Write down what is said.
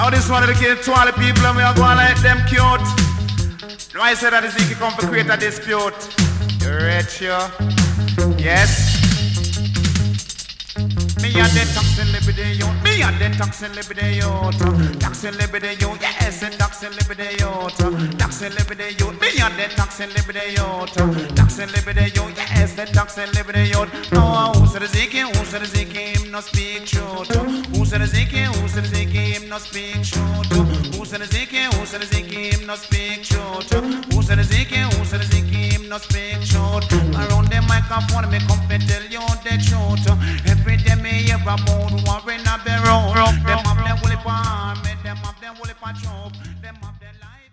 Now this one dedicated to all the people and we are going to let them cute. No, I said that Ezekiel come to create a dispute. You ready, sure? Yes. Me and the toxin liberty youth. Me and the toxin liberty youth. Toxin liberty youth. Yes, and toxin liberty youth. Toxin liberty youth. Me and the toxin liberty youth. Toxin liberty youth. Yes, and toxin liberty youth. No, who said Ezekiel? Who said Ezekiel? Him no speak truth. Who said Ezekiel? Who said Ezekiel? Him no speak truth. Who said Ezekiel? Who said Ezekiel? Him no speak truth. Who said Ezekiel? Who said Ezekiel? Him no speak truth. Around the microphone, me come to tell you the truth. Every day me hear about war in a barrel. Them have them woolly palm, them have them woolly patrol. Them have their life.